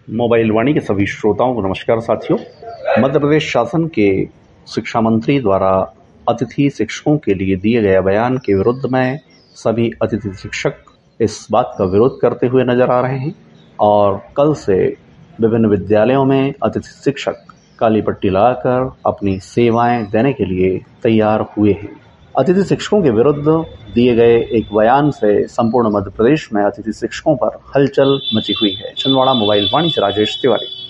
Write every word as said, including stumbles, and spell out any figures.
Mobile वाणी के सभी श्रोताओं को नमस्कार साथियों। मध्य प्रदेश शासन के शिक्षा मंत्री द्वारा अतिथि शिक्षकों के लिए दिए गए बयान के विरुद्ध में सभी अतिथि शिक्षक इस बात का विरोध करते हुए नजर आ रहे हैं और कल से विभिन्न विद्यालयों में अतिथि शिक्षक काली पट्टी लगाकर अपनी सेवाएं देने के लिए तैयार हुए हैं। अतिथि शिक्षकों के विरुद्ध दिए गए एक बयान से संपूर्ण मध्य प्रदेश में अतिथि शिक्षकों पर हलचल मची हुई है। छिंदवाड़ा मोबाइल वाणी से राजेश तिवारी।